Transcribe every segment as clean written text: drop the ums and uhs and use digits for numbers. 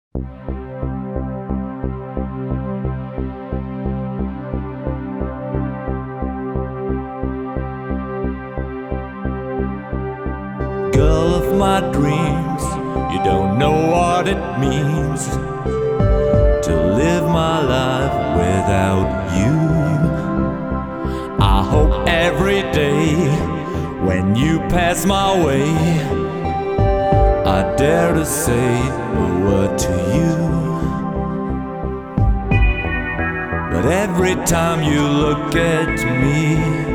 Girl of my dreams, you don't know what it means to live my life without you. I hope every day when you pass my way, I dare to say a word to you. But every time you look at me,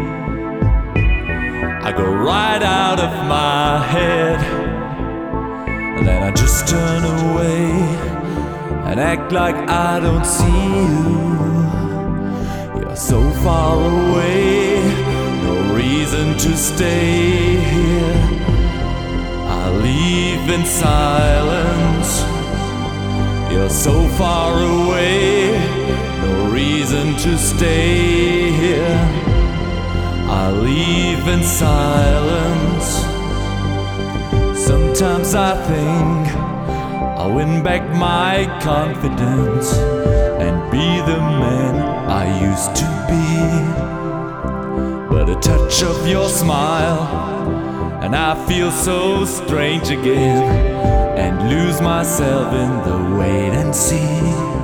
I go right out of my head, and then I just turn away and act like I don't see you. You're so far away, no reason to stay here. I leave in silence. You're so far away, no reason to stay here. I leave in silence. Sometimes I think I'll win back my confidence and be the man I used to be. But a touch of your smile and I feel so strange again, and lose myself in the wait and see.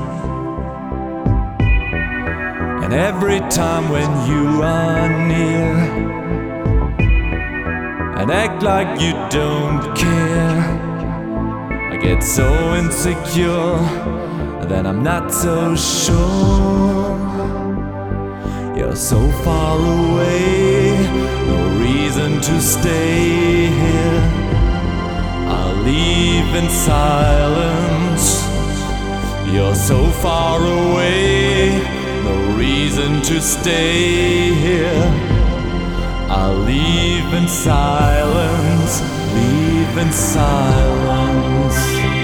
And every time when you are near and act like you don't care, I get so insecure that I'm not so sure. You're so far away, no reason to stay here. I'll leave in silence. You're so far away, no reason to stay here. I'll leave in silence, leave in silence.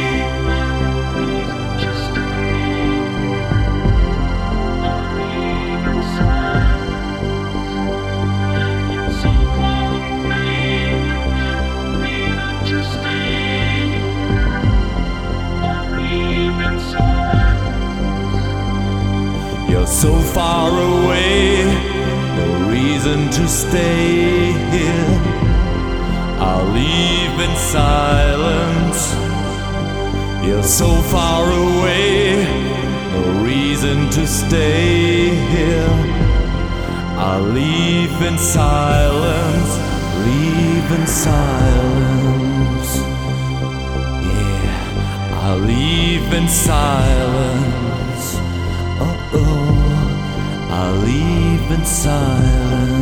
You're so far away, no reason to stay here. I'll leave in silence. You're so far away, no reason to stay here. I'll leave in silence, leave in silence. Yeah, I'll leave in silence. Oh, I'll leave in silence.